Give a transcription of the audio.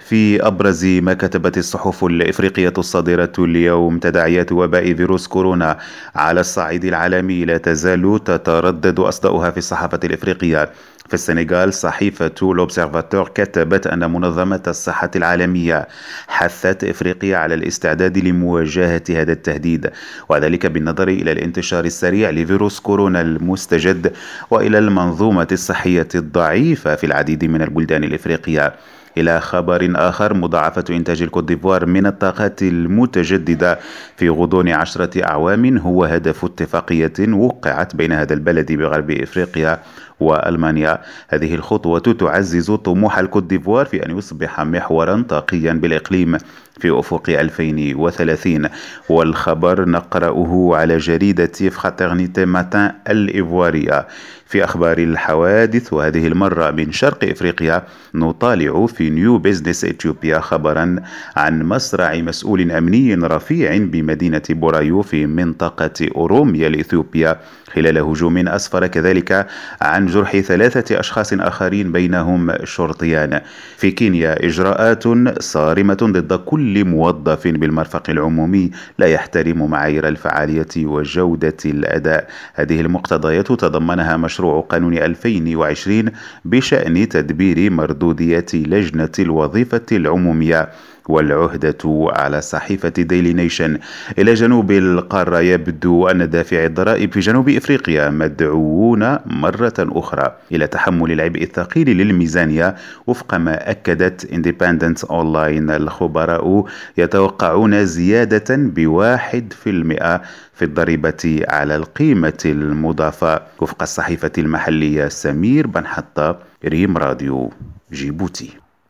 في أبرز ما كتبت الصحف الإفريقية الصادرة اليوم، تداعيات وباء فيروس كورونا على الصعيد العالمي لا تزال تتردد أصداؤها في الصحافة الإفريقية. في السنغال صحيفة لوبسيرفاتور كتبت أن منظمة الصحة العالمية حثت إفريقيا على الاستعداد لمواجهة هذا التهديد، وذلك بالنظر إلى الانتشار السريع لفيروس كورونا المستجد وإلى المنظومة الصحية الضعيفة في العديد من البلدان الإفريقية. إلى خبر آخر، مضاعفة إنتاج الكوت ديفوار من الطاقات المتجددة في غضون 10 أعوام هو هدف اتفاقية وقعت بين هذا البلد بغرب إفريقيا وألمانيا. هذه الخطوة تعزز طموح الكوت ديفوار في أن يصبح محورا طاقيا بالإقليم في أفق 2030. والخبر نقرأه على جريدة فخاترنيتي ماتان الإيفوارية. في أخبار الحوادث، وهذه المرة من شرق إفريقيا، نطالع في نيو بيزنس إثيوبيا خبرا عن مصرع مسؤول أمني رفيع بمدينة بورايو في منطقة أوروميا الإثيوبية خلال هجوم أسفر كذلك عن جرح 3 أشخاص آخرين بينهم شرطيان. في كينيا إجراءات صارمة ضد كل موظف بالمرفق العمومي لا يحترم معايير الفعالية وجودة الأداء. هذه المقتضيات تضمنها مشروع قانون 2020 بشأن تدبير مردودية لجنة الوظيفة العمومية. والعهدة على صحيفة ديلي نيشن. إلى جنوب القارة، يبدو أن دافعي الضرائب في جنوب إفريقيا مدعوون مرة أخرى إلى تحمل العبء الثقيل للميزانية وفق ما أكدت إنديبندنت أونلاين. الخبراء يتوقعون زيادة ب1% في الضريبة على القيمة المضافة وفق الصحيفة المحلية. سمير بن حطة، ريم راديو، جيبوتي.